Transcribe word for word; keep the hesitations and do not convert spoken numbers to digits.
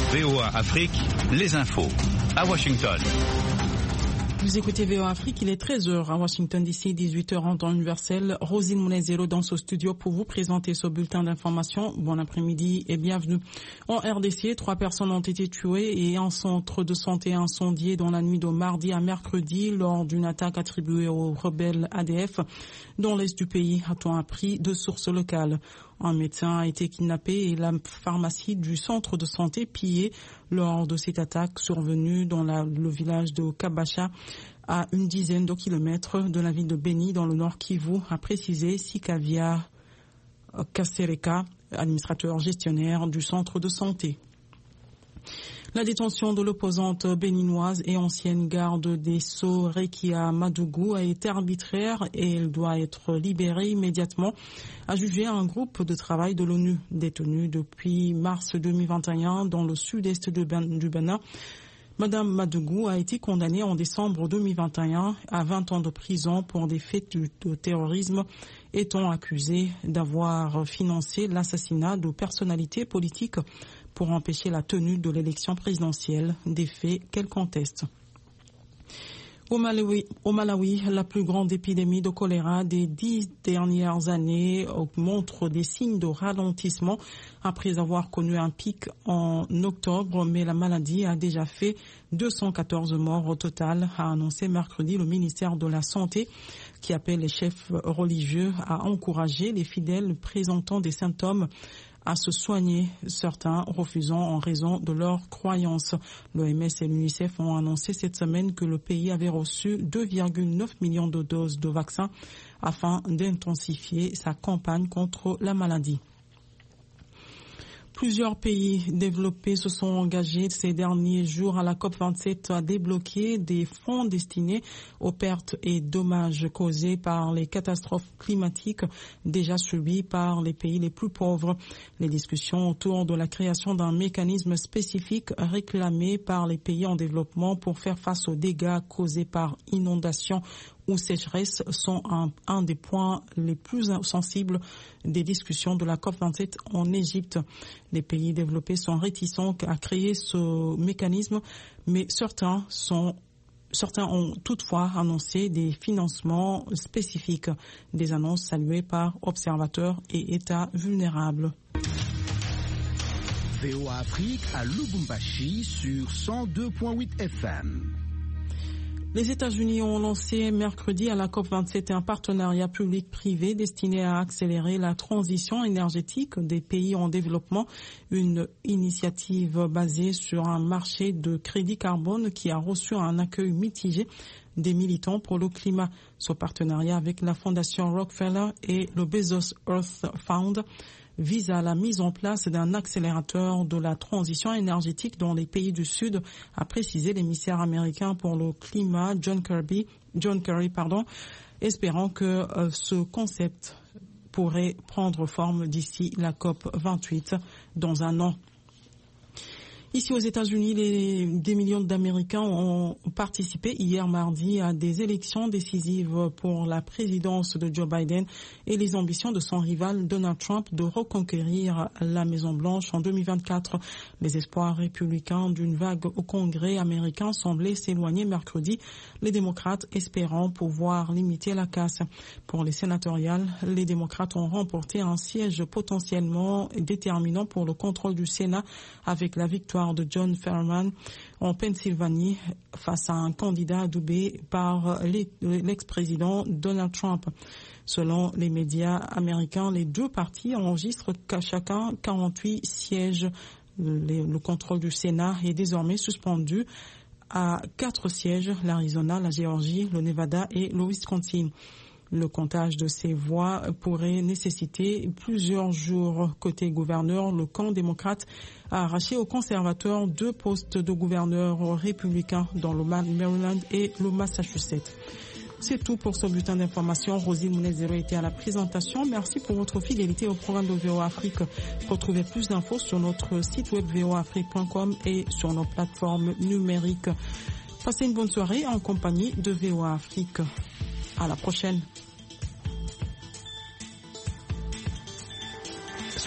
V O A Afrique, les infos à Washington. Vous écoutez V O A Afrique, il est treize heures à Washington D C, dix-huit heures en temps universel. Rosine Mounezero dans ce studio pour vous présenter ce bulletin d'information. Bon après-midi et bienvenue. En R D C, trois personnes ont été tuées et un centre de santé incendié dans la nuit de mardi à mercredi lors d'une attaque attribuée aux rebelles A D F dans l'est du pays, a-t-on appris de sources locales. Un médecin a été kidnappé et la pharmacie du centre de santé pillée lors de cette attaque survenue dans la, le village de Kabacha, à une dizaine de kilomètres de la ville de Beni dans le nord Kivu, a précisé Sikavia Kasereka, administrateur gestionnaire du centre de santé. La détention de l'opposante béninoise et ancienne garde des Sceaux Rekia Madougou a été arbitraire et elle doit être libérée immédiatement, a jugé un groupe de travail de l'ONU détenu depuis mars deux mille vingt et un dans le sud-est du Bénin. Madame Madougou a été condamnée en décembre deux mille vingt et un à vingt ans de prison pour des faits de terrorisme, étant accusée d'avoir financé l'assassinat de personnalités politiques pour empêcher la tenue de l'élection présidentielle, des faits qu'elle conteste. Au Malawi, au Malawi, la plus grande épidémie de choléra des dix dernières années montre des signes de ralentissement après avoir connu un pic en octobre, mais la maladie a déjà fait deux cent quatorze morts au total, a annoncé mercredi le ministère de la Santé, qui appelle les chefs religieux à encourager les fidèles présentant des symptômes à se soigner, certains refusant en raison de leurs croyances. L'O M S et l'UNICEF ont annoncé cette semaine que le pays avait reçu deux virgule neuf millions de doses de vaccins afin d'intensifier sa campagne contre la maladie. Plusieurs pays développés se sont engagés ces derniers jours à la COP vingt-sept à débloquer des fonds destinés aux pertes et dommages causés par les catastrophes climatiques déjà subies par les pays les plus pauvres. Les discussions autour de la création d'un mécanisme spécifique réclamé par les pays en développement pour faire face aux dégâts causés par inondations ou sécheresse sont un, un des points les plus sensibles des discussions de la COP vingt-sept en Égypte. Les pays développés sont réticents à créer ce mécanisme, mais certains sont Certains ont toutefois annoncé des financements spécifiques, des annonces saluées par observateurs et États vulnérables. V O A Afrique à Lubumbashi sur cent deux virgule huit F M. Les États-Unis ont lancé mercredi à la COP vingt-sept un partenariat public-privé destiné à accélérer la transition énergétique des pays en développement, une initiative basée sur un marché de crédit carbone qui a reçu un accueil mitigé des militants pour le climat. Ce partenariat avec la Fondation Rockefeller et le Bezos Earth Fund vise à la mise en place d'un accélérateur de la transition énergétique dans les pays du Sud, a précisé l'émissaire américain pour le climat John Kirby, John Kerry, pardon, espérant que euh, ce concept pourrait prendre forme d'ici la COP vingt-huit dans un an. Ici aux États-Unis, les, des millions d'Américains ont participé hier mardi à des élections décisives pour la présidence de Joe Biden et les ambitions de son rival Donald Trump de reconquérir la Maison-Blanche en deux mille vingt-quatre. Les espoirs républicains d'une vague au Congrès américain semblaient s'éloigner mercredi, les démocrates espérant pouvoir limiter la casse. Pour les sénatoriales, les démocrates ont remporté un siège potentiellement déterminant pour le contrôle du Sénat avec la victoire de John Fetterman en Pennsylvanie face à un candidat adoubé par l'ex-président Donald Trump. Selon les médias américains, les deux partis enregistrent chacun quarante-huit sièges. Le, le contrôle du Sénat est désormais suspendu à quatre sièges, l'Arizona, la Géorgie, le Nevada et le Wisconsin. Le comptage de ces voix pourrait nécessiter plusieurs jours. Côté gouverneur, le camp démocrate a arraché aux conservateurs deux postes de gouverneur républicains dans le Maryland et le Massachusetts. C'est tout pour ce bulletin d'information. Rosine Mounezero était à la présentation. Merci pour votre fidélité au programme de V O A Afrique. Retrouvez plus d'infos sur notre site web v o a afrique point com et sur nos plateformes numériques. Passez une bonne soirée en compagnie de V O A Afrique. À la prochaine.